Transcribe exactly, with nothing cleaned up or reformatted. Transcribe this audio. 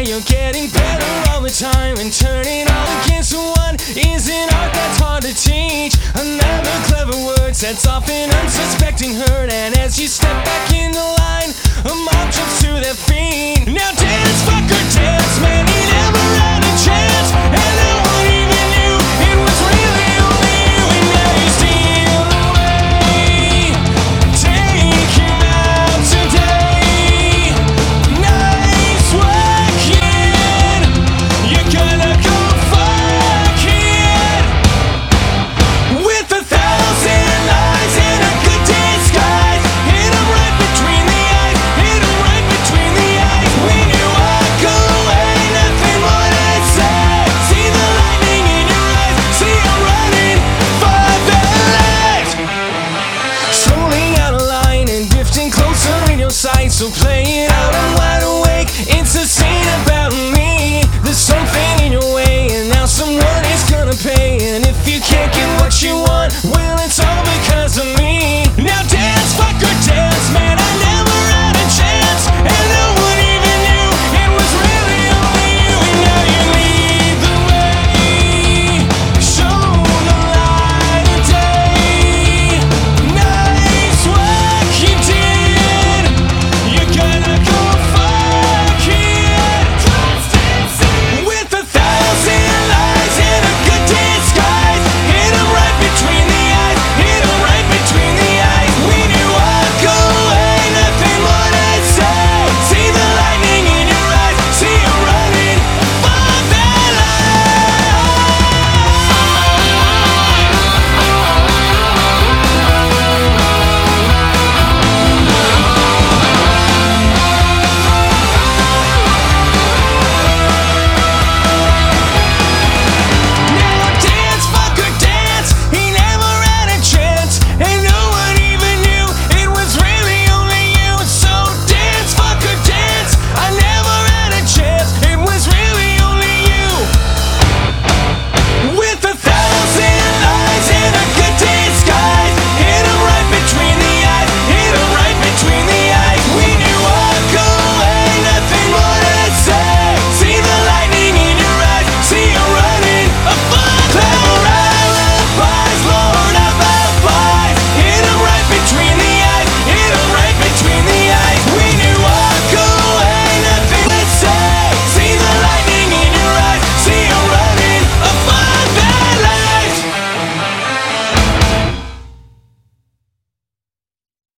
you're getting better all the time, and turning all against one is an art that's hard to teach. Another clever word sets off an unsuspecting herd, and as you step back in the line, a mob jumps to their feet. Now dance, fucker, dance, man, he never had a chance, and no one even knew it was really only you, and now you steal away. Take him out today. Nice work, kid. You're gonna go fuck it. With a thousand lies and a good disguise, hit him right between the eyes, hit him right between the eyes. When you walk away, nothing more to say. See the lightning in your eyes, see him running for the light. Strolling out of line and drifting closer in your sight, so play it out and loud.